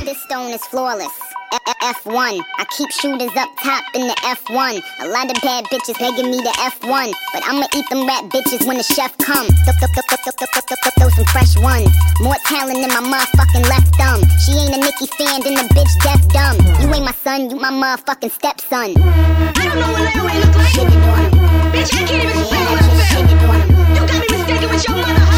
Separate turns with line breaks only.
This stone is flawless. F1. I keep shooters up top in the F1. A lot of bad bitches begging me to F1, but I'ma eat them rat bitches when the chef come. Throw some fresh ones. More talent than my motherfucking left thumb. She ain't a Nicki fan, then the bitch deaf dumb. You ain't my son, you my motherfucking stepson.
I don't know what Larry look like. Bitch, I can't even spell myself. You got me mistaken with your mother.